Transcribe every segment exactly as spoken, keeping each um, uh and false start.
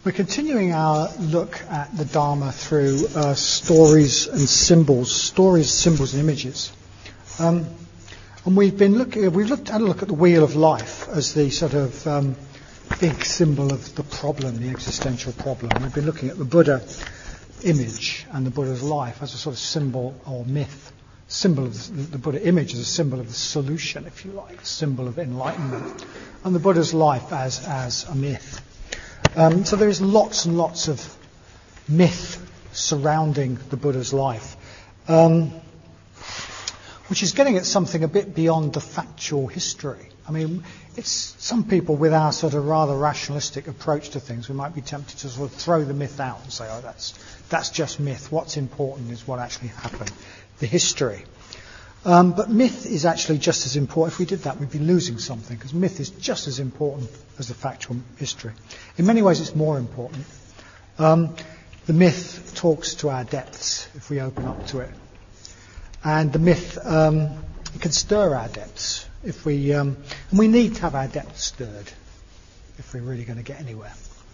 We're continuing our look at the Dharma through uh, stories and symbols, stories, symbols and images. Um, and we've been looking, we've looked at a look at the wheel of life as the sort of um, big symbol of the problem, the existential problem. We've been looking at the Buddha image and the Buddha's life as a sort of symbol or myth. Symbol of the, the Buddha image as a symbol of the solution, if you like, a symbol of enlightenment, and the Buddha's life as as a myth. Um, so there is lots and lots of myth surrounding the Buddha's life, um, which is getting at something a bit beyond the factual history. I mean, it's some people with our sort of rather rationalistic approach to things, we might be tempted to sort of throw the myth out and say, oh, that's that's just myth. What's important is what actually happened, the history. Um, but myth is actually just as important. If we did that, we'd be losing something, because myth is just as important as the factual history. In many ways, it's more important. Um, the myth talks to our depths if we open up to it. And the myth um, it can stir our depths. If we, um, and we need to have our depths stirred if we're really going to get anywhere.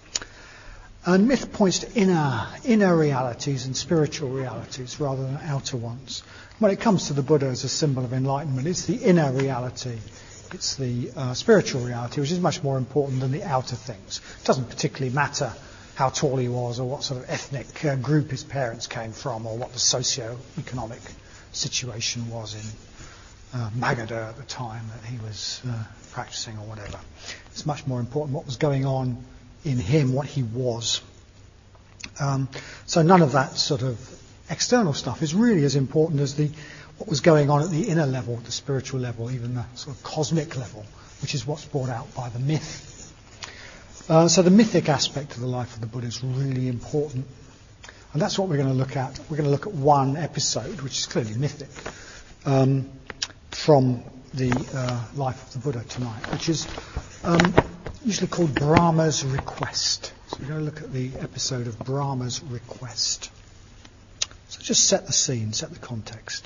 And myth points to inner, inner realities and spiritual realities rather than outer ones. When it comes to the Buddha as a symbol of enlightenment, it's the inner reality, it's the uh, spiritual reality, which is much more important than the outer things. It doesn't particularly matter how tall he was or what sort of ethnic uh, group his parents came from or what the socio-economic situation was in uh, Magadha at the time that he was uh, practicing or whatever. It's much more important what was going on in him, what he was. Um, so none of that sort of external stuff is really as important as the what was going on at the inner level, the spiritual level, even the sort of cosmic level, which is what's brought out by the myth. Uh, so the mythic aspect of the life of the Buddha is really important. And that's what we're going to look at. We're going to look at one episode, which is clearly mythic, um, from the uh, life of the Buddha tonight, which is um, usually called Brahma's Request. So we're going to look at the episode of Brahma's Request. So just set the scene, set the context.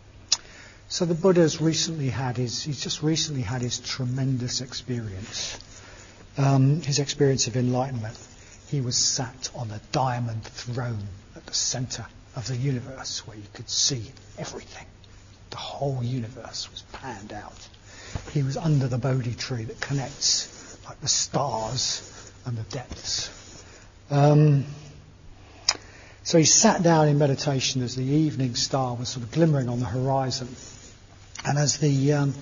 So the Buddha's recently had his, he's just recently had his tremendous experience, um, his experience of enlightenment. He was sat on a diamond throne at the centre of the universe where you could see everything. The whole universe was panned out. He was under the Bodhi tree that connects like the stars and the depths. Um, So he sat down in meditation as the evening star was sort of glimmering on the horizon, and as the um,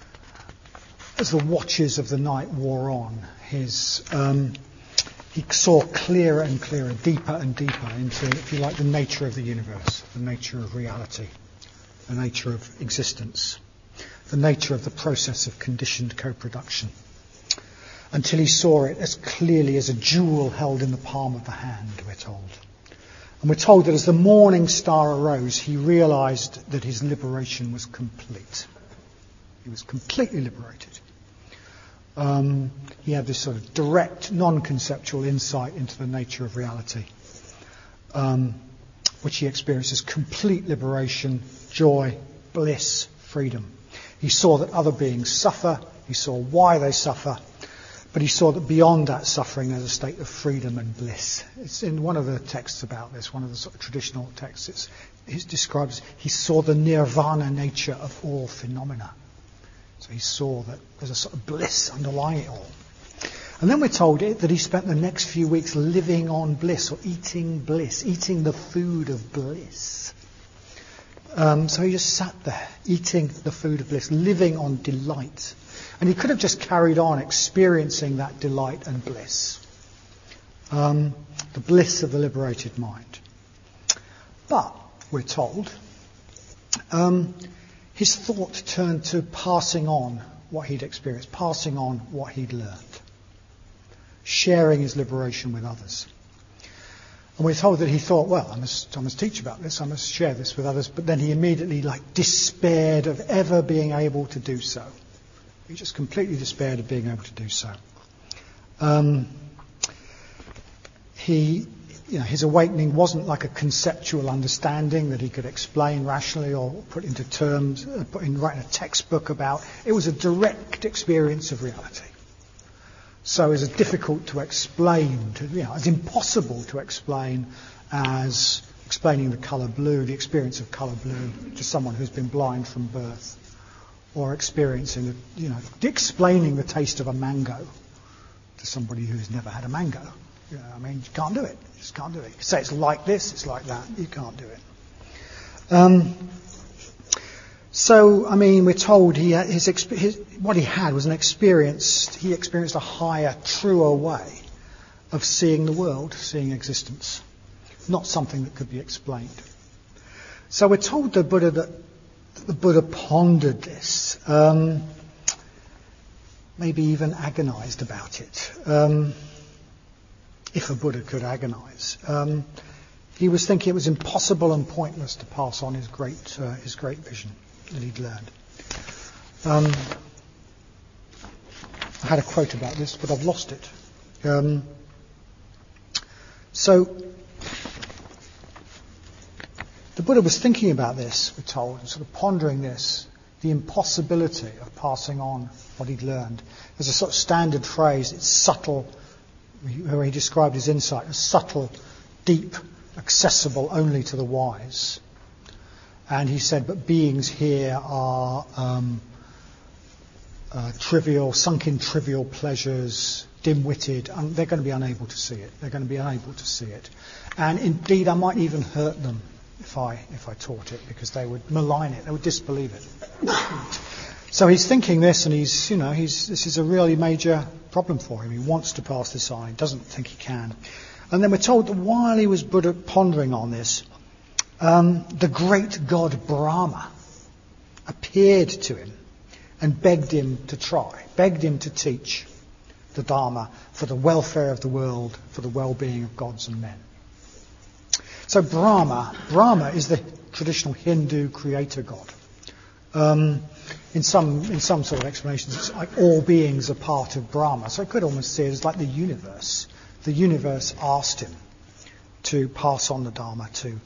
as the watches of the night wore on, his um, he saw clearer and clearer, deeper and deeper into, if you like, the nature of the universe, the nature of reality, the nature of existence, the nature of the process of conditioned co-production, until he saw it as clearly as a jewel held in the palm of the hand, we're told. And we're told that as the morning star arose, he realized that his liberation was complete. He was completely liberated. Um, he had this sort of direct, non-conceptual insight into the nature of reality, um, which he experienced as complete liberation, joy, bliss, freedom. He saw that other beings suffer. He saw why they suffer. But he saw that beyond that suffering there's a state of freedom and bliss. It's in one of the texts about this, one of the sort of traditional texts. It's, it describes, he saw the nirvana nature of all phenomena. So he saw that there's a sort of bliss underlying it all. And then we're told it, that he spent the next few weeks living on bliss, or eating bliss, eating the food of bliss. Um, so he just sat there, eating the food of bliss, living on delight. And he could have just carried on experiencing that delight and bliss, um, the bliss of the liberated mind. But, we're told, um, his thought turned to passing on what he'd experienced, passing on what he'd learned, sharing his liberation with others. And we're told that he thought, well, I must, I must teach about this, I must share this with others, but then he immediately like despaired of ever being able to do so. He just completely despaired of being able to do so. Um, he, you know, his awakening wasn't like a conceptual understanding that he could explain rationally or put into terms, uh, put in write a textbook about. It was a direct experience of reality. So is as difficult to explain, to, you know, as impossible to explain as explaining the colour blue, the experience of colour blue to someone who's been blind from birth, or experiencing, the, you know, explaining the taste of a mango to somebody who's never had a mango. You know, I mean, you can't do it. You just can't do it. You say it's like this, it's like that. You can't do it. Um, so, I mean, we're told he had his, his what he had was an experience. He experienced a higher, truer way of seeing the world, seeing existence, not something that could be explained. So we're told the Buddha that, that the Buddha pondered this, um, maybe even agonized about it. Um, if a Buddha could agonize. Um, he was thinking it was impossible and pointless to pass on his great uh, his great vision that he'd learned. Um, I had a quote about this, but I've lost it. Um, so the Buddha was thinking about this, we're told, and sort of pondering this, the impossibility of passing on what he'd learned. There's a sort of standard phrase, it's subtle, where he described his insight as subtle, deep, accessible only to the wise. And he said, but beings here are um, uh, trivial, sunk in trivial pleasures, dim-witted, and they're going to be unable to see it. They're going to be unable to see it. And indeed, I might even hurt them if I if I taught it, because they would malign it, they would disbelieve it. So he's thinking this, and he's, you know, he's this is a really major problem for him. He wants to pass this on, he doesn't think he can. And then we're told that while he was Buddha pondering on this, um, the great god Brahma appeared to him and begged him to try, begged him to teach the Dharma for the welfare of the world, for the well-being of gods and men. So Brahma, Brahma is the traditional Hindu creator god. Um, in some in some sort of explanations, it's like all beings are part of Brahma. So I could almost see it as like the universe. The universe asked him to pass on the Dharma, to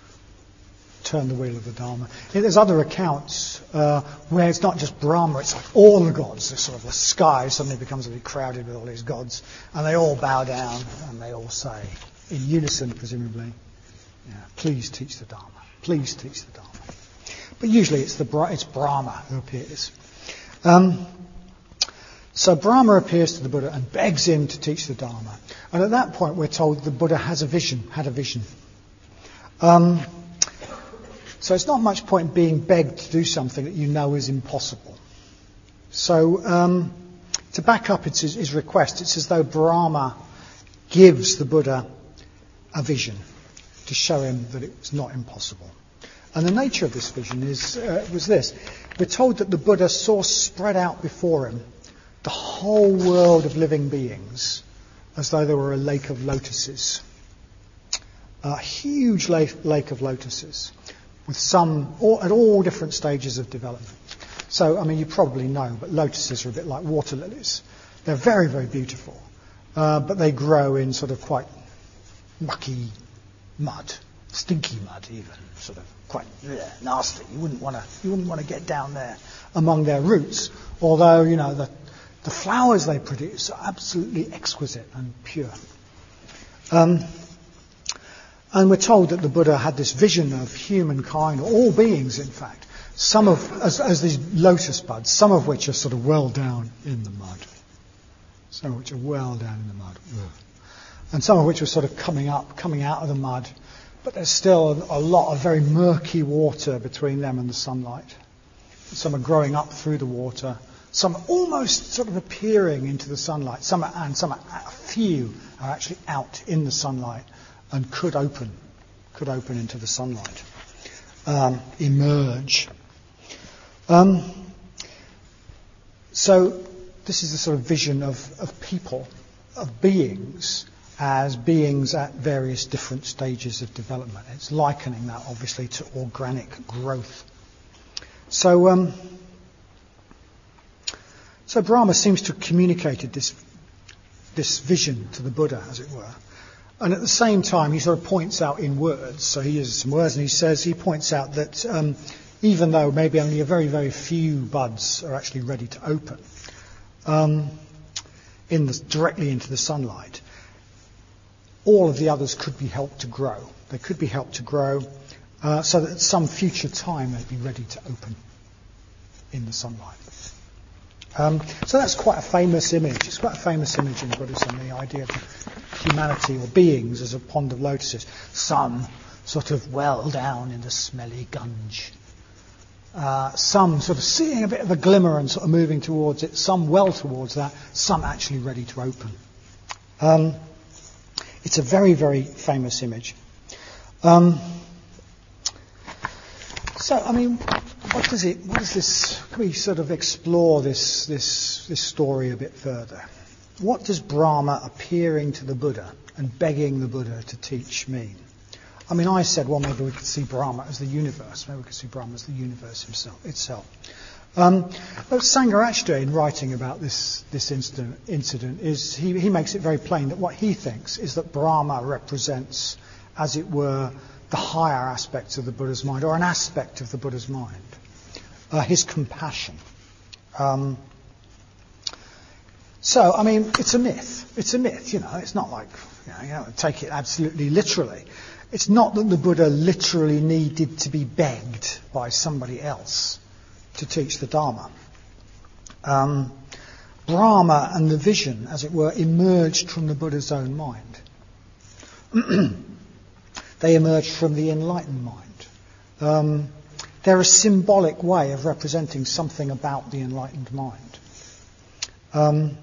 turn the wheel of the Dharma. There's other accounts uh, where it's not just Brahma, it's like all the gods. The sort of the sky suddenly becomes a bit crowded with all these gods, and they all bow down and they all say, in unison presumably, yeah, please teach the Dharma. Please teach the Dharma. But usually it's the it's Brahma who appears. Um, so Brahma appears to the Buddha and begs him to teach the Dharma. And at that point we're told the Buddha has a vision, had a vision. Um, so it's not much point being begged to do something that you know is impossible. So um, to back up his, his request, it's as though Brahma gives the Buddha a vision to show him that it's not impossible. And the nature of this vision is uh, was this. We're told that the Buddha saw spread out before him the whole world of living beings as though there were a lake of lotuses. A huge lake, lake of lotuses with some all, at all different stages of development. So, I mean, you probably know, but lotuses are a bit like water lilies. They're very, very beautiful, uh, but they grow in sort of quite mucky mud, stinky mud even, sort of quite bleh, nasty. You wouldn't want to you wouldn't want to get down there among their roots. Although, you know, the the flowers they produce are absolutely exquisite and pure. Um, and we're told that the Buddha had this vision of humankind, all beings in fact, some of as, as these lotus buds, some of which are sort of well down in the mud, some of which are well down in the mud. Ugh. And some of which were sort of coming up, coming out of the mud. But there's still a lot of very murky water between them and the sunlight. Some are growing up through the water. Some are almost sort of appearing into the sunlight. Some are, and some are, a few are actually out in the sunlight and could open, could open into the sunlight, um, emerge. Um, so this is the sort of vision of, of people, of beings, as beings at various different stages of development. It's likening that, obviously, to organic growth. So, um, so Brahma seems to have communicated this this vision to the Buddha, as it were. And at the same time, he sort of points out in words. So he uses some words, and he says, he points out that um, even though maybe only a very, very few buds are actually ready to open, um, in the, directly into the sunlight, all of the others could be helped to grow. They could be helped to grow uh, so that at some future time they'd be ready to open in the sunlight. Um, so that's quite a famous image. It's quite a famous image in Buddhism, the idea of humanity or beings as a pond of lotuses. Some sort of well down in the smelly gunge. Uh, some sort of seeing a bit of a glimmer and sort of moving towards it. Some well towards that. Some actually ready to open. Um, it's a very, very famous image. Um, so, I mean, what does it? What is this? Can we sort of explore this this this story a bit further? What does Brahma appearing to the Buddha and begging the Buddha to teach mean? I mean, I said, well, maybe we could see Brahma as the universe. Maybe we could see Brahma as the universe himself, itself. Um, but Sangharakshita, in writing about this this incident, incident is he, he makes it very plain that what he thinks is that Brahma represents, as it were, the higher aspects of the Buddha's mind, or an aspect of the Buddha's mind, uh, his compassion. Um, so, I mean, it's a myth. It's a myth, you know. It's not like, you know, you know, take it absolutely literally. It's not that the Buddha literally needed to be begged by somebody else to teach the Dharma. Um, Brahma and the vision, as it were, emerged from the Buddha's own mind. They emerged from the enlightened mind. Um, they're a symbolic way of representing something about the enlightened mind, um,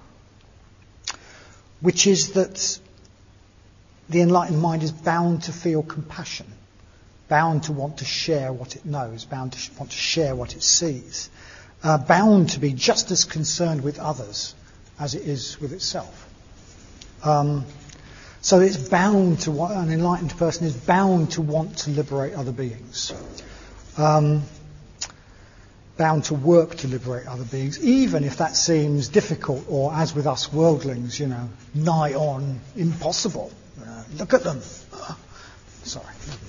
which is that the enlightened mind is bound to feel compassion, bound to want to share what it knows, bound to sh- want to share what it sees, uh, bound to be just as concerned with others as it is with itself. Um, so it's bound to, what an enlightened person is bound to want to liberate other beings, um, bound to work to liberate other beings, even if that seems difficult or, as with us worldlings, you know, nigh on impossible. Uh, look at them. Uh, sorry.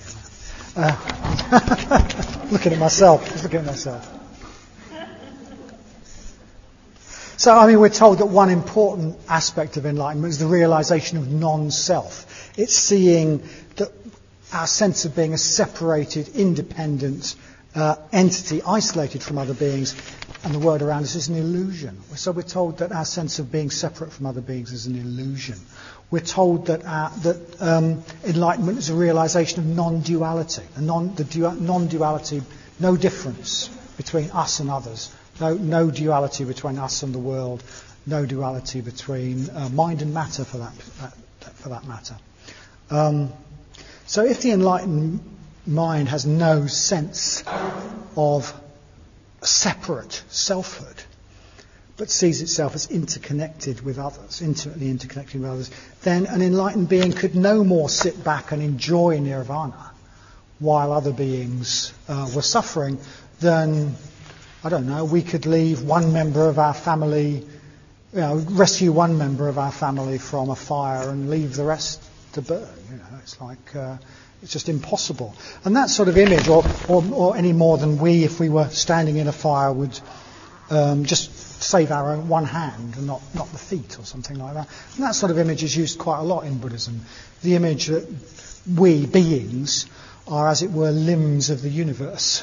Uh, looking at myself. Just looking at myself. So, I mean, we're told that one important aspect of enlightenment is the realization of non-self. It's seeing that our sense of being a separated, independent uh, entity, isolated from other beings, and the world around us is an illusion. So we're told that our sense of being separate from other beings is an illusion. We're told that our, that um, enlightenment is a realization of non-duality, a non, the du- non-duality, no difference between us and others, no, no duality between us and the world, no duality between uh, mind and matter, for that, that, that for that matter. Um, so, if the enlightened mind has no sense of separate selfhood, but sees itself as interconnected with others, intimately interconnected with others, then an enlightened being could no more sit back and enjoy nirvana while other beings uh, were suffering than, I don't know, we could leave one member of our family, you know, rescue one member of our family from a fire and leave the rest to burn. You know, it's like, uh, it's just impossible. And that sort of image, or, or, or any more than we, if we were standing in a fire, would um, just save our own one hand and not, not the feet or something like that. And that sort of image is used quite a lot in Buddhism. The image that we, beings, are, as it were, limbs of the universe.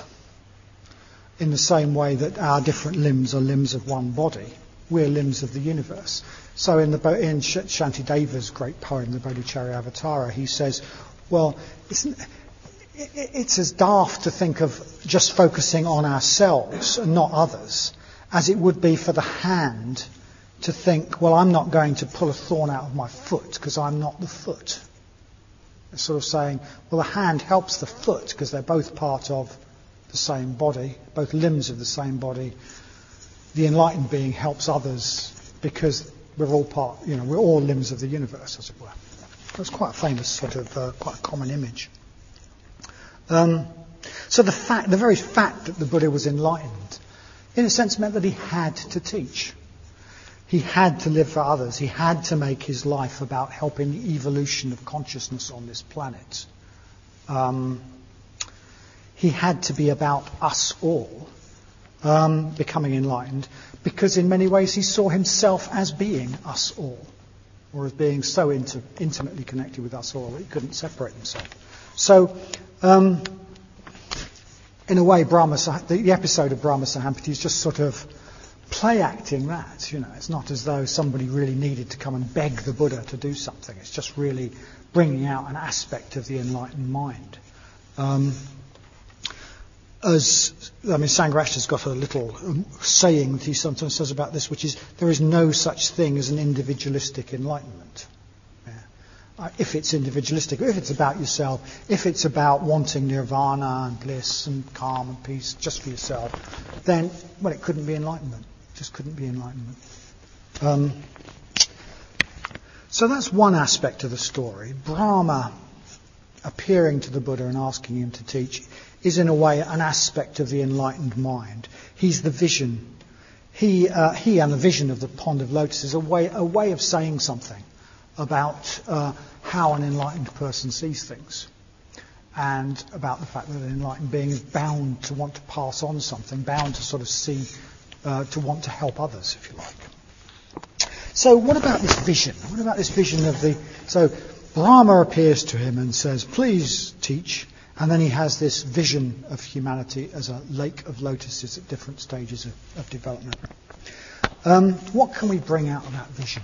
In the same way that our different limbs are limbs of one body, we're limbs of the universe. So in, the, in Shantideva's great poem, the Bodhicharyavatara, he says, well, isn't, it's as daft to think of just focusing on ourselves and not others as it would be for the hand to think, well, I'm not going to pull a thorn out of my foot because I'm not the foot. It's sort of saying, well, the hand helps the foot because they're both part of the same body, both limbs of the same body. The enlightened being helps others because we're all part, you know, we're all limbs of the universe, as it were. It's quite a famous sort of, uh, quite a common image. Um, so the fact, the very fact that the Buddha was enlightened, in a sense, meant that he had to teach. He had to live for others. He had to make his life about helping the evolution of consciousness on this planet. Um, he had to be about us all. um, becoming enlightened, because in many ways he saw himself as being us all, or as being so inter- intimately connected with us all that he couldn't separate himself. So, um, in a way, Brahma, the, the episode of Brahma Sahampati is just sort of play acting that. You know, it's not as though somebody really needed to come and beg the Buddha to do something. It's just really bringing out an aspect of the enlightened mind. Um, as I mean, Sangharakshita's got a little um, saying that he sometimes says about this, which is, there is no such thing as an individualistic enlightenment. Yeah. Uh, if it's individualistic, if it's about yourself, if it's about wanting nirvana and bliss and calm and peace just for yourself, then, well, it couldn't be enlightenment. It just couldn't be enlightenment. Um, so that's one aspect of the story. Brahma appearing to the Buddha and asking him to teach is in a way an aspect of the enlightened mind. He's the vision. He, uh, he and the vision of the pond of lotus is a way, a way of saying something about uh, how an enlightened person sees things, and about the fact that an enlightened being is bound to want to pass on something, bound to sort of see, uh, to want to help others, if you like. So what about this vision? What about this vision of the... So Brahma appears to him and says, please teach. And then he has this vision of humanity as a lake of lotuses at different stages of, of development. Um, what can we bring out of that vision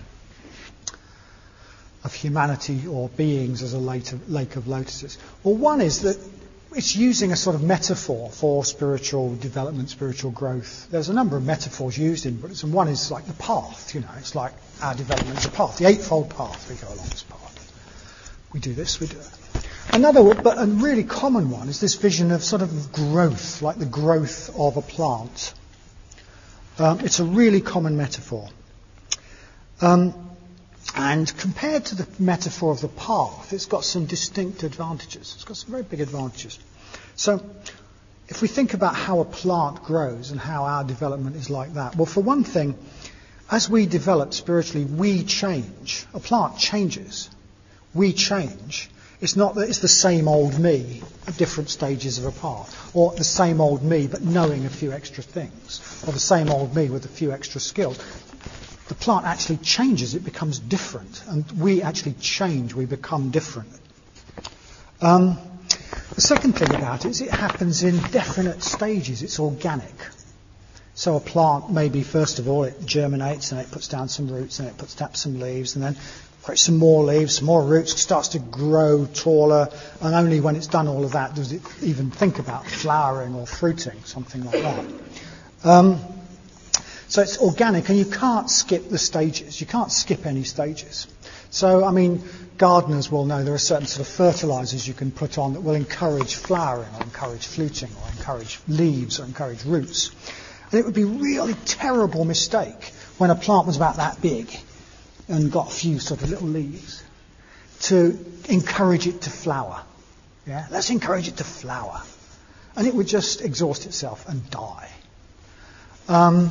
of humanity or beings as a lake of, lake of lotuses? Well, one is that it's using a sort of metaphor for spiritual development, spiritual growth. There's a number of metaphors used in Buddhism. One is like the path, you know, it's like our development is a path, the eightfold path. We go along this path. We do this, we do that. Another, but a really common one, is this vision of sort of growth, like the growth of a plant. Um, it's a really common metaphor. Um, and compared to the metaphor of the path, it's got some distinct advantages. It's got some very big advantages. So, if we think about how a plant grows and how our development is like that, well, for one thing, as we develop spiritually, we change. A plant changes. We change. It's not that it's the same old me at different stages of a path, or the same old me but knowing a few extra things, or the same old me with a few extra skills. The plant actually changes, it becomes different, and we actually change, we become different. Um, the second thing about it is it happens in definite stages, it's organic. So a plant, maybe first of all it germinates and it puts down some roots and it puts down some leaves, and then creates some more leaves, some more roots, starts to grow taller, and only when it's done all of that does it even think about flowering or fruiting, something like that. Um, so it's organic, and you can't skip the stages. You can't skip any stages. So, I mean, gardeners will know there are certain sort of fertilizers you can put on that will encourage flowering or encourage fruiting or encourage leaves or encourage roots. And it would be a really terrible mistake when a plant was about that big and got a few sort of little leaves to encourage it to flower. Yeah, let's encourage it to flower. And it would just exhaust itself and die. Um,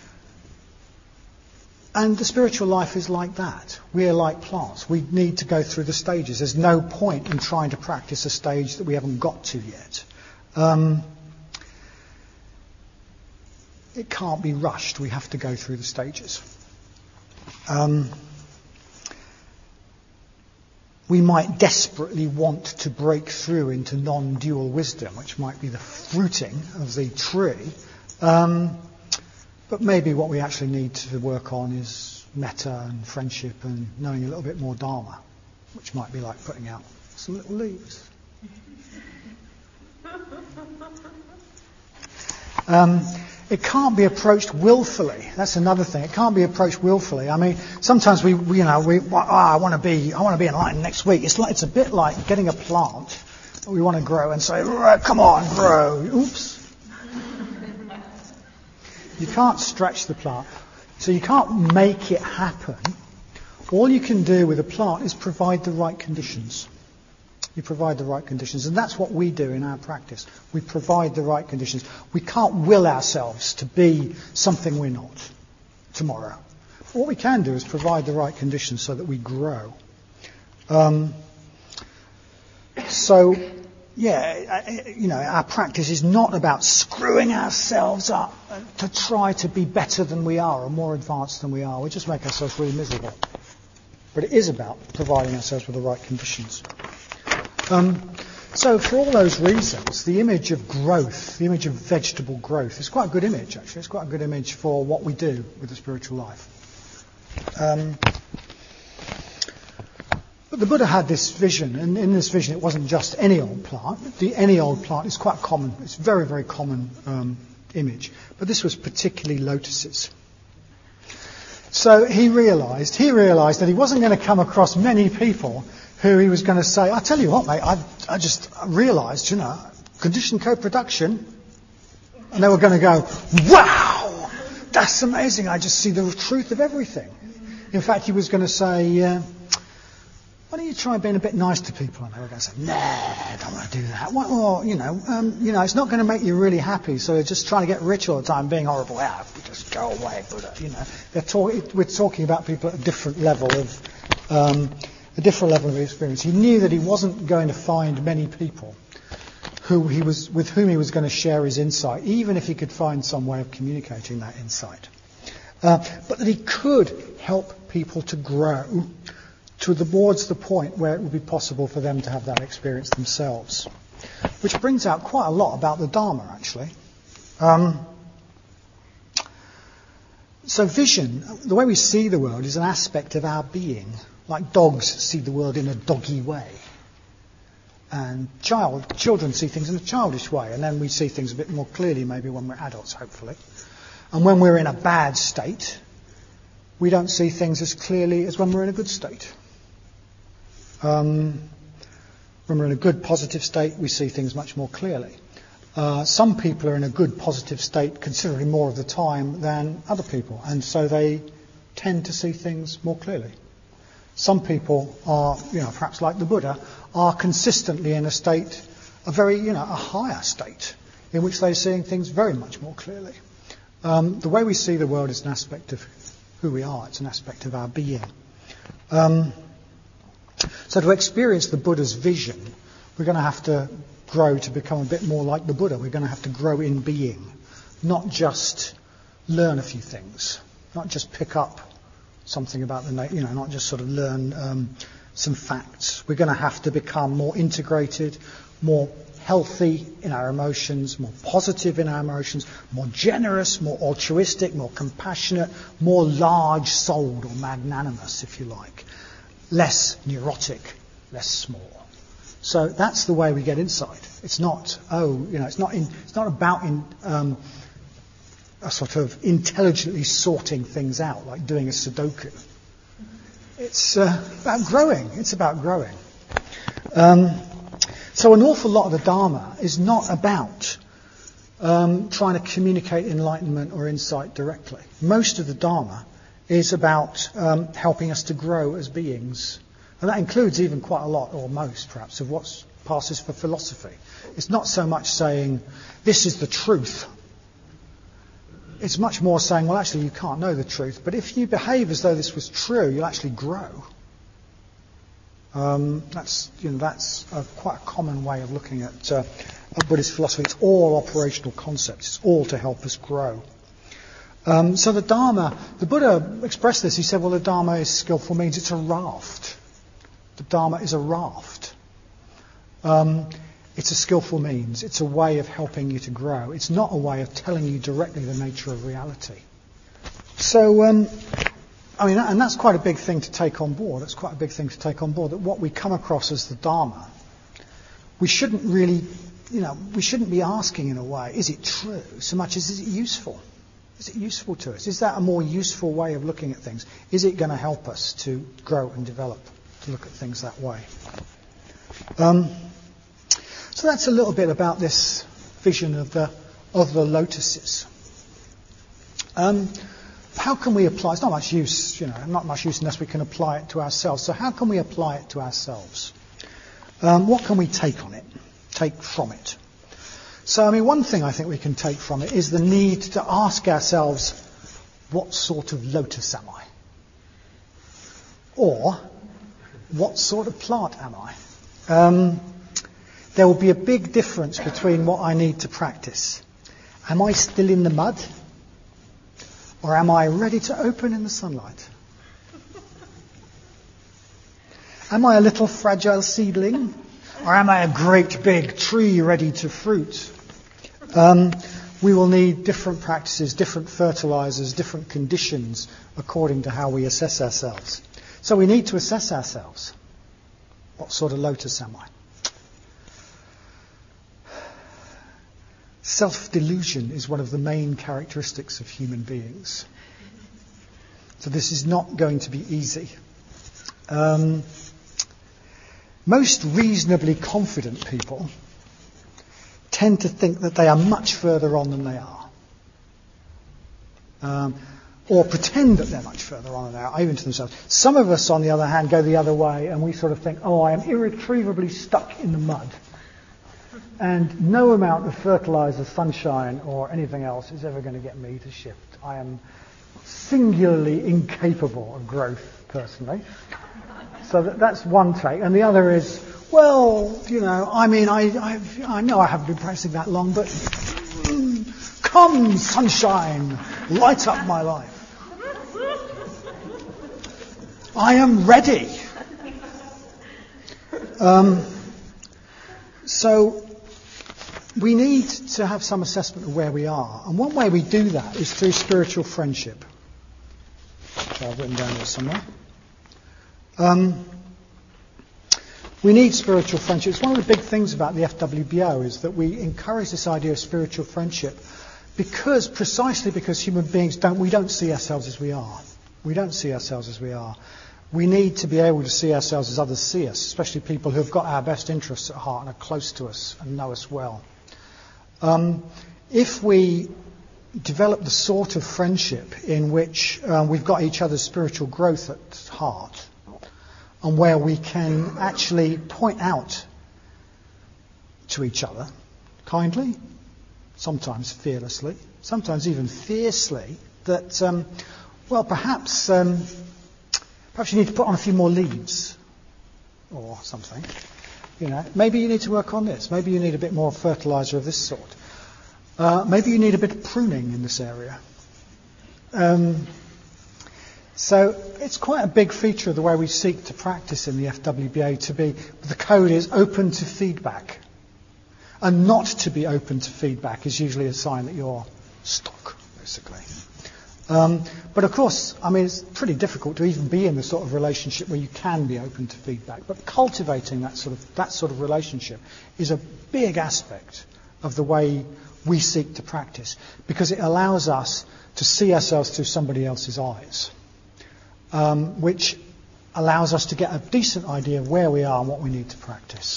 and the spiritual life is like that. We are like plants. We need to go through the stages. There's no point in trying to practice a stage that we haven't got to yet. Um, it can't be rushed. We have to go through the stages. Um, we might desperately want to break through into non-dual wisdom, which might be the fruiting of the tree. Um, but maybe what we actually need to work on is metta and friendship and knowing a little bit more Dharma, which might be like putting out some little leaves. Um, It can't be approached willfully. That's another thing. It can't be approached willfully. I mean, sometimes we, we you know, we, oh, I want to be, I want to be enlightened next week. It's like, it's a bit like getting a plant that we want to grow and say, come on, grow. Oops. You can't stretch the plant, so you can't make it happen. All you can do with a plant is provide the right conditions. You provide the right conditions. And that's what we do in our practice. We provide the right conditions. We can't will ourselves to be something we're not tomorrow. But what we can do is provide the right conditions so that we grow. Um, so yeah, you know, our practice is not about screwing ourselves up to try to be better than we are or more advanced than we are. We just make ourselves really miserable. But it is about providing ourselves with the right conditions. Um, so for all those reasons, the image of growth, the image of vegetable growth, is quite a good image, actually. It's quite a good image for what we do with the spiritual life. Um, but the Buddha had this vision, and in this vision it wasn't just any old plant. The any old plant is quite common. It's a very, very common um, image. But this was particularly lotuses. So he realised, he realised that he wasn't going to come across many people who he was going to say, I tell you what, mate, I, I just realised, you know, conditioned co-production. And they were going to go, wow, that's amazing. I just see the truth of everything. In fact, he was going to say, uh, why don't you try being a bit nice to people? And they were going to say, nah, I don't want to do that. Well, well you know, um, you know, it's not going to make you really happy. So just trying to get rich all the time, being horrible. Yeah, just go away, Buddha. You know, they're talk- we're talking about people at a different level of, um, a different level of experience. He knew that he wasn't going to find many people who he was, with whom he was going to share his insight, even if he could find some way of communicating that insight. Uh, but that he could help people to grow towards the point where it would be possible for them to have that experience themselves. Which brings out quite a lot about the Dharma, actually. Um, so vision, the way we see the world, is an aspect of our being. Like dogs see the world in a doggy way. And child, children see things in a childish way. And then we see things a bit more clearly maybe when we're adults, hopefully. And when we're in a bad state, we don't see things as clearly as when we're in a good state. Um, when we're in a good, positive state, we see things much more clearly. Uh, some people are in a good, positive state considerably more of the time than other people. And so they tend to see things more clearly. Some people are, you know, perhaps like the Buddha, are consistently in a state, a very, you know, a higher state, in which they're seeing things very much more clearly. Um, the way we see the world is an aspect of who we are. It's an aspect of our being. Um, so to experience the Buddha's vision, we're going to have to grow to become a bit more like the Buddha. We're going to have to grow in being, not just learn a few things, not just pick up something about the, you know, not just sort of learn um, some facts. We're going to have to become more integrated, more healthy in our emotions, more positive in our emotions, more generous, more altruistic, more compassionate, more large-souled or magnanimous, if you like. Less neurotic, less small. So that's the way we get insight. It's not, oh, you know, it's not in, it's not about in, um, a sort of intelligently sorting things out, like doing a Sudoku. It's uh, about growing. It's about growing. Um, so an awful lot of the Dharma is not about um, trying to communicate enlightenment or insight directly. Most of the Dharma is about um, helping us to grow as beings. And that includes even quite a lot, or most perhaps, of what passes for philosophy. It's not so much saying, this is the truth. It's much more saying, well, actually, you can't know the truth, but if you behave as though this was true, you'll actually grow. Um, that's, you know, that's a, quite a common way of looking at uh, Buddhist philosophy. It's all operational concepts. It's all to help us grow. Um, so the Dharma, the Buddha expressed this. He said, well, the Dharma is skillful means. It's a raft. The Dharma is a raft. Um, It's a skillful means. It's a way of helping you to grow. It's not a way of telling you directly the nature of reality. So, um, I mean, and that's quite a big thing to take on board. That's quite a big thing to take on board, that what we come across as the Dharma, we shouldn't really, you know, we shouldn't be asking in a way, is it true, so much as is it useful? Is it useful to us? Is that a more useful way of looking at things? Is it going to help us to grow and develop, to look at things that way? Um, So that's a little bit about this vision of the of the lotuses. Um, how can we apply? It's not much use, you know, not much use unless we can apply it to ourselves. So how can we apply it to ourselves? Um, what can we take on it? Take from it? So I mean, one thing I think we can take from it is the need to ask ourselves, what sort of lotus am I? Or what sort of plant am I? Um, there will be a big difference between what I need to practice. Am I still in the mud? Or am I ready to open in the sunlight? Am I a little fragile seedling? Or am I a great big tree ready to fruit? Um, we will need different practices, different fertilizers, different conditions according to how we assess ourselves. So we need to assess ourselves. What sort of lotus am I? Self-delusion is one of the main characteristics of human beings. So this is not going to be easy. Um, most reasonably confident people tend to think that they are much further on than they are. Um, or pretend that they're much further on than they are, even to themselves. Some of us, on the other hand, go the other way and we sort of think, oh, I am irretrievably stuck in the mud. And no amount of fertilizer, sunshine, or anything else is ever going to get me to shift. I am singularly incapable of growth, personally. So that, that's one take. And the other is, well, you know, I mean, I, I've, I know I haven't been practicing that long, but mm, come, sunshine, light up my life. I am ready. Um, so we need to have some assessment of where we are. And one way we do that is through spiritual friendship, which I've written down here somewhere. Um, we need spiritual friendship. It's one of the big things about the F W B O is that we encourage this idea of spiritual friendship because, precisely because human beings don't, we don't see ourselves as we are. We don't see ourselves as we are. We need to be able to see ourselves as others see us, especially people who have got our best interests at heart and are close to us and know us well. Um, if we develop the sort of friendship in which um, we've got each other's spiritual growth at heart, and where we can actually point out to each other kindly, sometimes fearlessly, sometimes even fiercely, that, um, well, perhaps um, perhaps you need to put on a few more leaves or something. You know, maybe you need to work on this. Maybe you need a bit more fertilizer of this sort. Uh, maybe you need a bit of pruning in this area. Um, so it's quite a big feature of the way we seek to practice in the F W B A to be, the code is open to feedback. And not to be open to feedback is usually a sign that you're stuck, basically. Um, but of course, I mean, it's pretty difficult to even be in the sort of relationship where you can be open to feedback. But cultivating that sort of that sort of relationship is a big aspect of the way we seek to practice, because it allows us to see ourselves through somebody else's eyes, um, which allows us to get a decent idea of where we are and what we need to practice.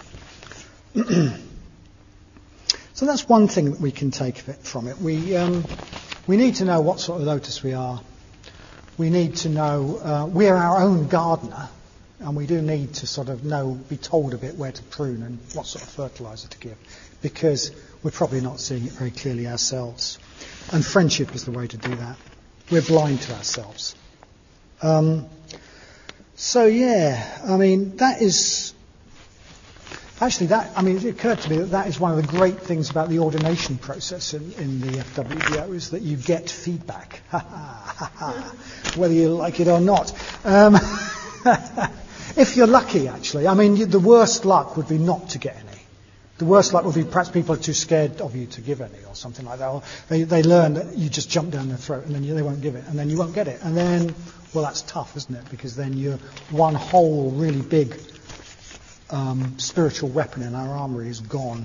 So that's one thing that we can take from it. We um, we need to know what sort of lotus we are. We need to know uh, we're our own gardener, and we do need to sort of know, be told a bit where to prune and what sort of fertilizer to give, because we're probably not seeing it very clearly ourselves. And friendship is the way to do that. We're blind to ourselves. Um, so yeah, I mean that is. Actually, that I mean, it occurred to me that that is one of the great things about the ordination process in, in the F W B O is that you get feedback, whether you like it or not. Um, if you're lucky, actually, I mean, the worst luck would be not to get any. The worst luck would be perhaps people are too scared of you to give any, or something like that. Or they they learn that you just jump down their throat and then you, they won't give it, and then you won't get it, and then well, that's tough, isn't it? Because then you're one whole really big. Um, spiritual weapon in our armoury is gone.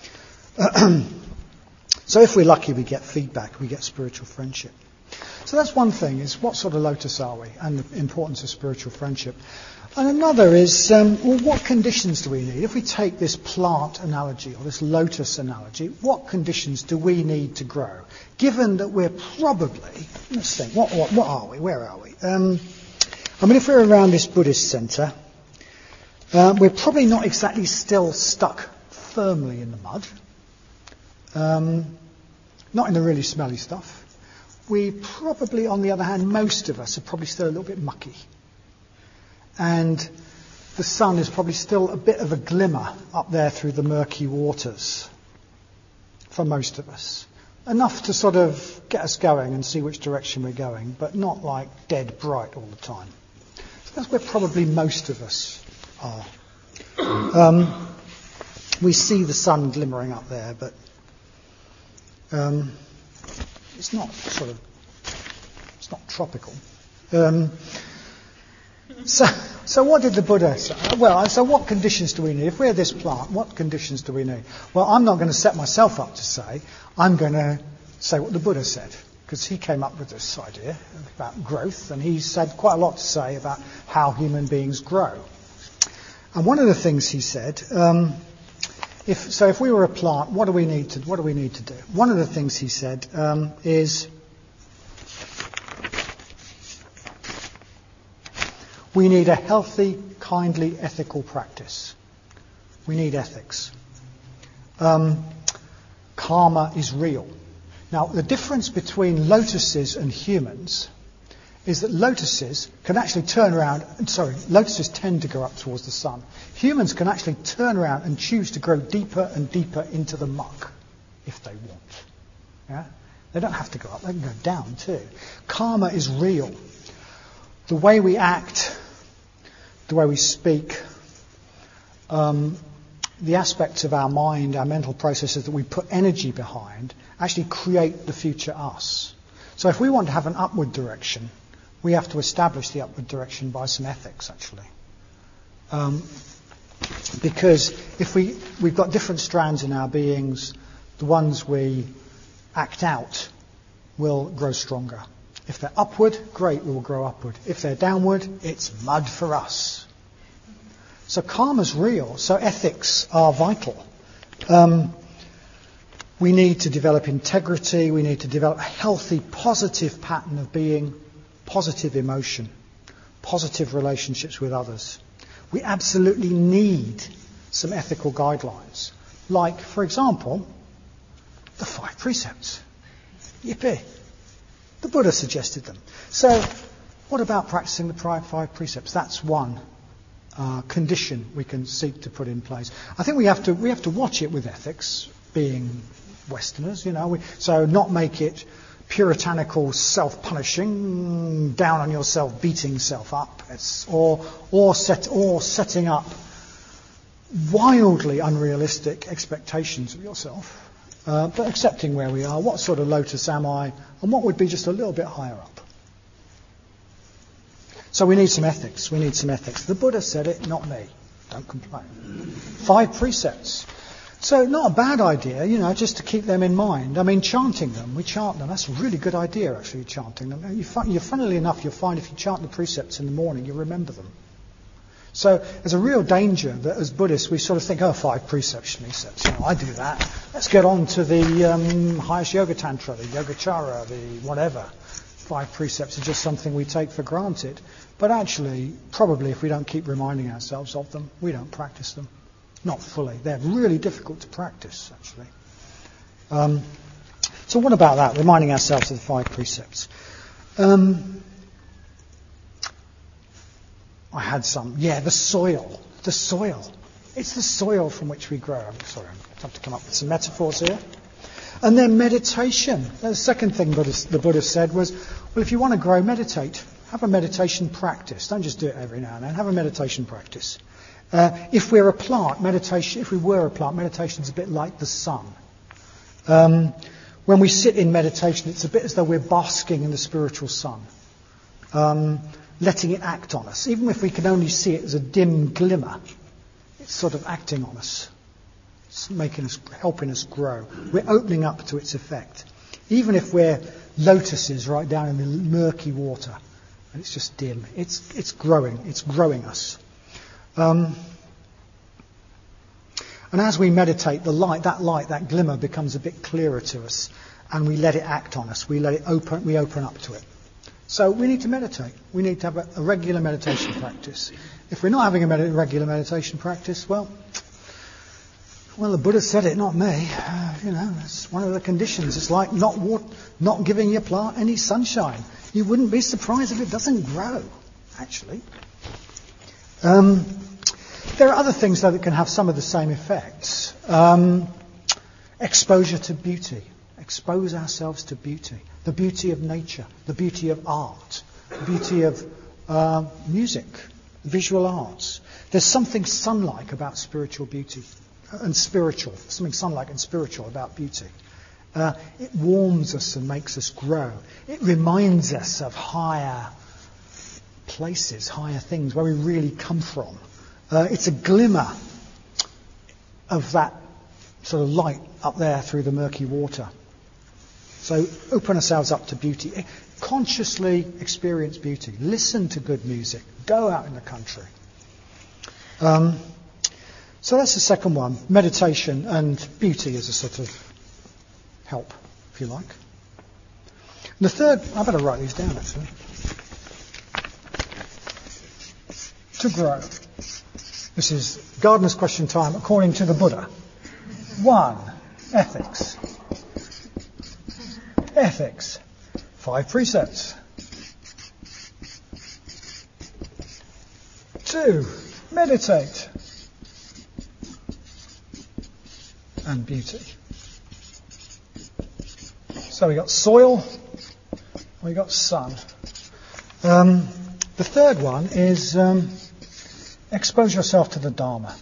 So if we're lucky, we get feedback, we get spiritual friendship. So that's one thing, is what sort of lotus are we, and the importance of spiritual friendship. And another is, um, well, what conditions do we need? If we take this plant analogy, or this lotus analogy, what conditions do we need to grow? Given that we're probably, let's think, what, what, what are we, where are we? Um, I mean, if we're around this Buddhist centre, Uh, we're probably not exactly still stuck firmly in the mud. Um, not in the really smelly stuff. We probably, on the other hand, most of us are probably still a little bit mucky. And the sun is probably still a bit of a glimmer up there through the murky waters for most of us. Enough to sort of get us going and see which direction we're going, but not like dead bright all the time. So that's where probably most of us are. Um, we see the sun glimmering up there, but um, it's not sort of, it's not tropical. Um, so, so what did the Buddha say? Well, so what conditions do we need? If we're this plant, what conditions do we need? Well, I'm not going to set myself up to say. I'm going to say what the Buddha said, because he came up with this idea about growth, and he said quite a lot to say about how human beings grow. And one of the things he said, um, if so, if we were a plant, what do we need to what do we need to do? One of the things he said um, is we need a healthy, kindly, ethical practice. We need ethics. Um, karma is real. Now, the difference between lotuses and humans is that lotuses can actually turn around, sorry, lotuses tend to go up towards the sun. Humans can actually turn around and choose to grow deeper and deeper into the muck if they want. Yeah? They don't have to go up, they can go down too. Karma is real. The way we act, the way we speak, um, the aspects of our mind, our mental processes that we put energy behind, actually create the future us. So if we want to have an upward direction, we have to establish the upward direction by some ethics, actually. Um, because if we, we've got different strands in our beings, the ones we act out will grow stronger. If they're upward, great, we will grow upward. If they're downward, it's mud for us. So karma's real, so ethics are vital. Um, we need to develop integrity, we need to develop a healthy, positive pattern of being, positive emotion, positive relationships with others. We absolutely need some ethical guidelines. Like, for example, the five precepts. Yippee. The Buddha suggested them. So, what about practicing the five precepts? That's one uh, condition we can seek to put in place. I think we have to we have to watch it with ethics, being Westerners, you know. We, so not make it puritanical, self-punishing, down on yourself, beating self up, it's, or or set or setting up wildly unrealistic expectations of yourself. Uh, but accepting where we are, what sort of lotus am I, and what would be just a little bit higher up. So we need some ethics, we need some ethics. The Buddha said it, not me. Don't complain. Five precepts. So not a bad idea, you know, just to keep them in mind. I mean, chanting them, we chant them, that's a really good idea, actually, chanting them. You find, you, funnily enough, you'll find if you chant the precepts in the morning, you remember them. So there's a real danger that as Buddhists we sort of think, oh, five precepts, precepts, you know, I do that. Let's get on to the um, highest yoga tantra, the yogacara, the whatever. Five precepts are just something we take for granted. But actually, probably if we don't keep reminding ourselves of them, we don't practice them. Not fully. They're really difficult to practice, actually. Um, so what about that, reminding ourselves of the five precepts? Um, I had some. Yeah, the soil. The soil. It's the soil from which we grow. I'm sorry, I have to come up with some metaphors here. And then meditation. The second thing the Buddha said was, well, if you want to grow, meditate. Have a meditation practice. Don't just do it every now and then. Have a meditation practice. Uh, if we're a plant, meditation, if we were a plant, meditation's a bit like the sun. Um, when we sit in meditation, it's a bit as though we're basking in the spiritual sun. Um, letting it act on us. Even if we can only see it as a dim glimmer, it's sort of acting on us. It's making us, helping us grow. We're opening up to its effect. Even if we're lotuses right down in the murky water, and it's just dim, it's it's growing, it's growing us. Um, and as we meditate, the light, that light, that glimmer becomes a bit clearer to us, and we let it act on us. We let it open, we open up to it. So we need to meditate. We need to have a, a regular meditation practice. If we're not having a med- regular meditation practice, well, well, the Buddha said it, not me. Uh, you know, it's one of the conditions. It's like not water, not giving your plant any sunshine. You wouldn't be surprised if it doesn't grow, actually. Um, There are other things, though, that can have some of the same effects. Um, exposure to beauty. Expose ourselves to beauty. The beauty of nature, the beauty of art, the beauty of uh, music, visual arts. There's something sun-like about spiritual beauty and spiritual, something sun-like and spiritual about beauty. Uh, it warms us and makes us grow. It reminds us of higher places, higher things, where we really come from. Uh, it's a glimmer of that sort of light up there through the murky water. So open ourselves up to beauty. Consciously experience beauty. Listen to good music. Go out in the country. Um, so that's the second one. Meditation and beauty as a sort of help, if you like. And the third, I better write these down actually. To grow. This is gardener's question time according to the Buddha. One, ethics. Ethics. Five precepts. Two, meditate. And beauty. So we got soil, we got sun. Um, the third one is um, expose yourself to the Dharma.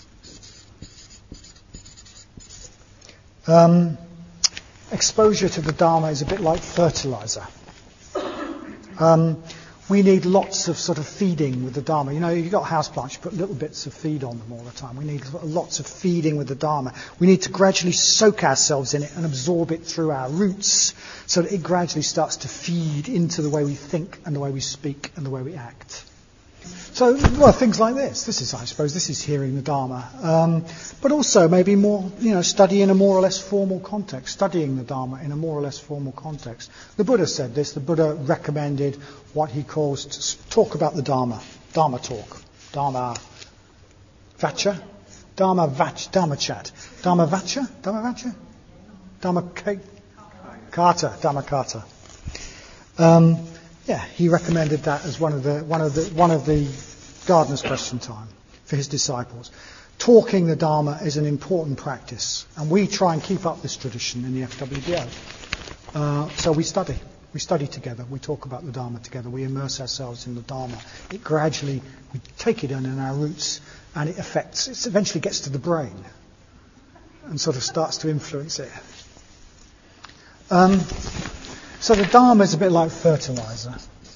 Um, exposure to the Dharma is a bit like fertilizer. Um, we need lots of sort of feeding with the Dharma. You know, you've got houseplants, you put little bits of feed on them all the time. We need lots of feeding with the Dharma. We need to gradually soak ourselves in it and absorb it through our roots so that it gradually starts to feed into the way we think and the way we speak and the way we act. So, well, things like this. This is, I suppose, this is hearing the Dharma. Um, but also maybe more, you know, study in a more or less formal context, studying the Dharma in a more or less formal context. The Buddha said this. The Buddha recommended what he calls to talk about the Dharma. Dharma talk. Dharma vacha. Dharma vach. Dharma chat. Dharma vacha? Dharma vacha? Dharma kata. Dharma kata. Um, yeah, he recommended that as one of the one of the one of the gardener's question time for his disciples. Talking the Dharma is an important practice, and we try and keep up this tradition in the F W D O. Uh, so we study. We study together. We talk about the Dharma together. We immerse ourselves in the Dharma. It gradually, we take it in in our roots, and it affects, it eventually gets to the brain and sort of starts to influence it. Um, so the Dharma is a bit like fertilizer.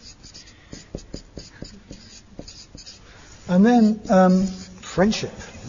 And then um, friendship.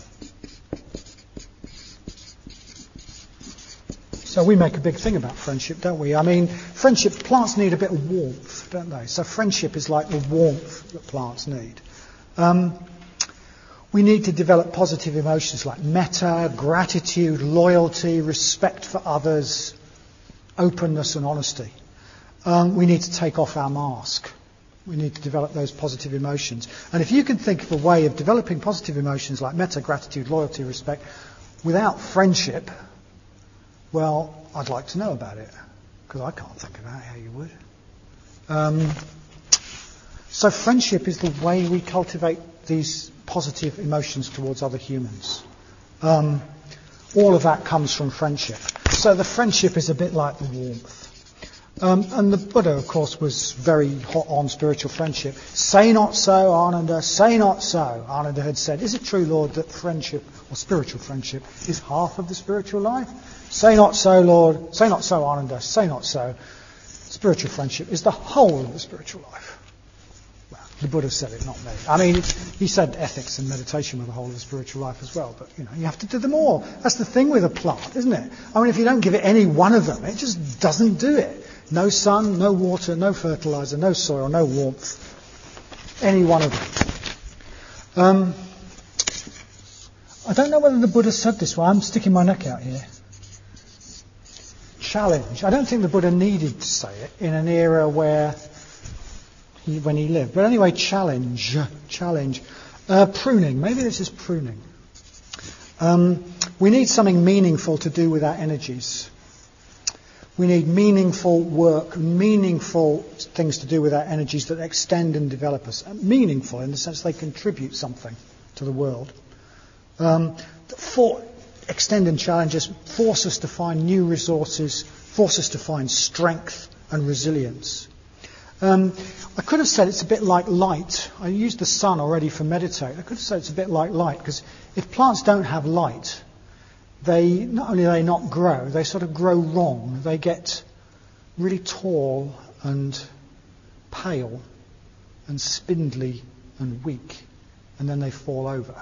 So we make a big thing about friendship, don't we? I mean, friendship, plants need a bit of warmth, don't they? So friendship is like the warmth that plants need. Um, we need to develop positive emotions like metta, gratitude, loyalty, respect for others, openness and honesty. Um, we need to take off our mask. We need to develop those positive emotions. And if you can think of a way of developing positive emotions like metta, gratitude, loyalty, respect, without friendship, well, I'd like to know about it, because I can't think about how you would. Um, so friendship is the way we cultivate these positive emotions towards other humans. Um, all of that comes from friendship. So the friendship is a bit like the warmth. Um, and the Buddha, of course, was very hot on spiritual friendship. Say not so, Ananda, say not so. Ananda had said, is it true, Lord, that friendship, or spiritual friendship, is half of the spiritual life? Say not so, Lord, say not so, Ananda, say not so. Spiritual friendship is the whole of the spiritual life. Well, the Buddha said it, not me. I mean, he said ethics and meditation were the whole of the spiritual life as well, but, you know, you have to do them all. That's the thing with a plant, isn't it? I mean, if you don't give it any one of them, it just doesn't do it. No sun, no water, no fertilizer, no soil, no warmth. Any one of them. Um, I don't know whether the Buddha said this one. I'm sticking my neck out here. Challenge. I don't think the Buddha needed to say it in an era where he, when he lived. But anyway, challenge. Challenge. Uh, pruning. Maybe this is pruning. Um, we need something meaningful to do with our energies. We need meaningful work, meaningful things to do with our energies that extend and develop us. Meaningful in the sense they contribute something to the world. Um, for, extend and challenge us, force us to find new resources, force us to find strength and resilience. Um, I could have said it's a bit like light. I used the sun already for meditate. I could have said it's a bit like light, because if plants don't have light, they not only do they not grow, they sort of grow wrong. They get really tall and pale and spindly and weak, and then they fall over.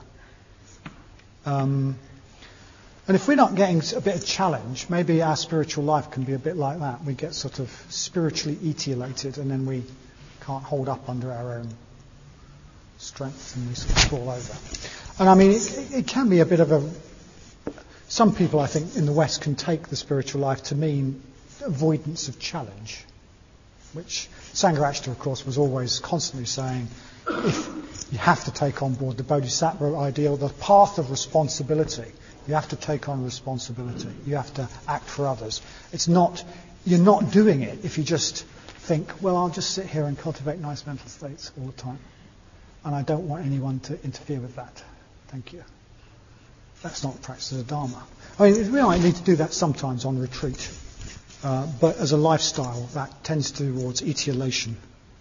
Um, and if we're not getting a bit of challenge, maybe our spiritual life can be a bit like that. We get sort of spiritually etiolated, and then we can't hold up under our own strength, and we sort of fall over. And I mean, it, it can be a bit of a... Some people, I think, in the West can take the spiritual life to mean avoidance of challenge, which Sangharakshita, of course, was always constantly saying, if you have to take on board the Bodhisattva ideal, the path of responsibility. You have to take on responsibility. You have to act for others. It's not, you're not doing it if you just think, well, I'll just sit here and cultivate nice mental states all the time. And I don't want anyone to interfere with that. Thank you. That's not the practice of the Dharma. I mean, we might need to do that sometimes on retreat. Uh, but as a lifestyle, that tends towards etiolation.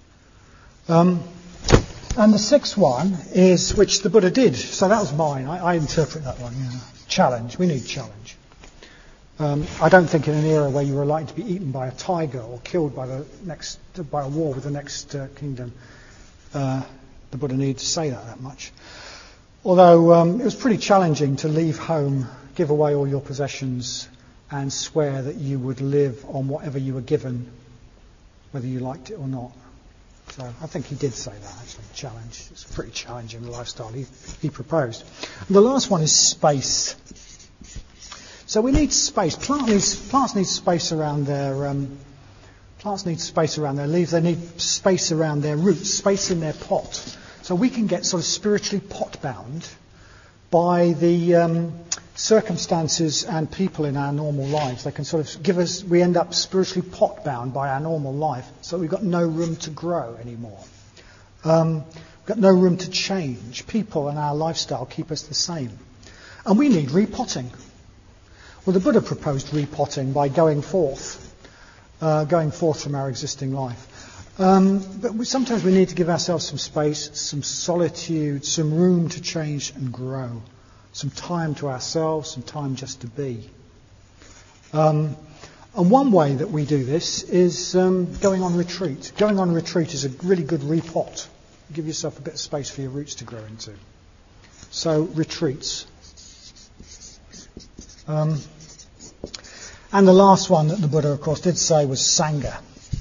Um, and the sixth one is, which the Buddha did. So that was mine. I, I interpret that one. Yeah. Challenge. We need challenge. Um, I don't think in an era where you were likely to be eaten by a tiger or killed by the next by a war with the next uh, kingdom, uh, the Buddha needed to say that that much. Although um, it was pretty challenging to leave home, give away all your possessions, and swear that you would live on whatever you were given, whether you liked it or not. So I think he did say that, actually, challenge. It's a pretty challenging lifestyle he, he proposed. And the last one is space. So we need space. Plant needs, plants need space around their um, plants need space around their leaves. They need space around their roots, space in their pot. So we can get sort of spiritually pot-bound by the um, circumstances and people in our normal lives. They can sort of give us, we end up spiritually pot-bound by our normal life, so we've got no room to grow anymore. Um, we've got no room to change. People and our lifestyle keep us the same. And we need repotting. Well, the Buddha proposed repotting by going forth, uh, going forth from our existing life. Um, but we, sometimes we need to give ourselves some space, some solitude, some room to change and grow. Some time to ourselves, some time just to be. Um, and one way that we do this is um, going on retreat. Going on retreat is a really good repot. Give yourself a bit of space for your roots to grow into. So, retreats. Um, and the last one that the Buddha, of course, did say was Sangha.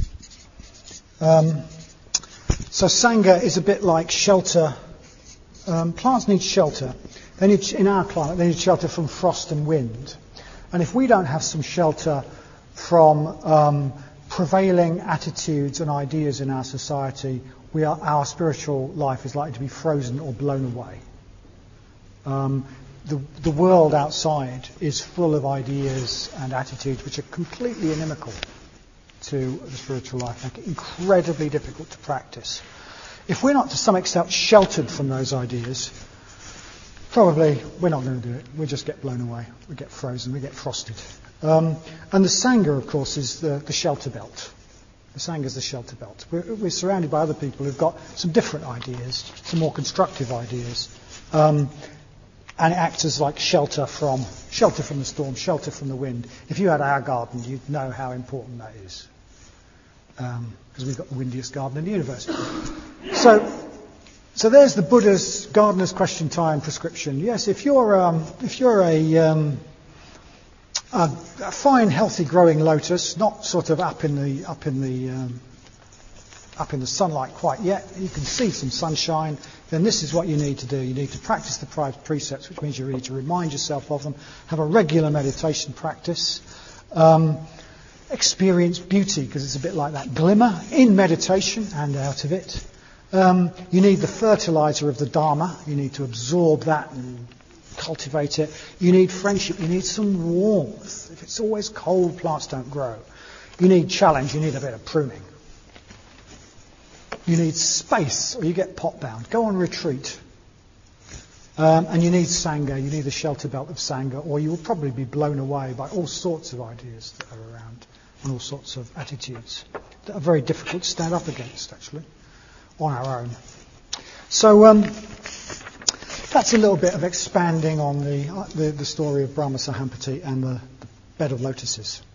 Um, so Sangha is a bit like shelter. Um, plants need shelter. They need, in our climate, they need shelter from frost and wind. And if we don't have some shelter from um, prevailing attitudes and ideas in our society, we are, our spiritual life is likely to be frozen or blown away. Um, the, the world outside is full of ideas and attitudes which are completely inimical to the spiritual life, like incredibly difficult to practice. If we're not to some extent sheltered from those ideas, probably we're not going to do it. We just get blown away. We get frozen. We get frosted. Um, and the Sangha, of course, is the, the shelter belt. The Sangha is the shelter belt. We're, we're surrounded by other people who've got some different ideas, some more constructive ideas. Um, and it acts as like shelter from shelter from the storm, shelter from the wind. If you had our garden, you'd know how important that is. Because um, we've got the windiest garden in the universe. So... So there's the Buddha's gardener's question time prescription. Yes, if you're um, if you're a, um, a, a fine, healthy, growing lotus, not sort of up in the up in the um, up in the sunlight quite yet, you can see some sunshine. Then this is what you need to do. You need to practice the five precepts, which means you need to remind yourself of them. Have a regular meditation practice. Um, experience beauty, because it's a bit like that glimmer in meditation and out of it. Um, you need the fertilizer of the Dharma. You need to absorb that and cultivate it. You need friendship. You need some warmth. If it's always cold, plants don't grow. You need challenge. You need a bit of pruning. You need space, or you get pot-bound. Go on retreat. Um, and you need Sangha, you need a shelter belt of Sangha, or you will probably be blown away by all sorts of ideas that are around and all sorts of attitudes that are very difficult to stand up against, actually, on our own. So um, that's a little bit of expanding on the, uh, the, the story of Brahma Sahampati and the, the bed of lotuses.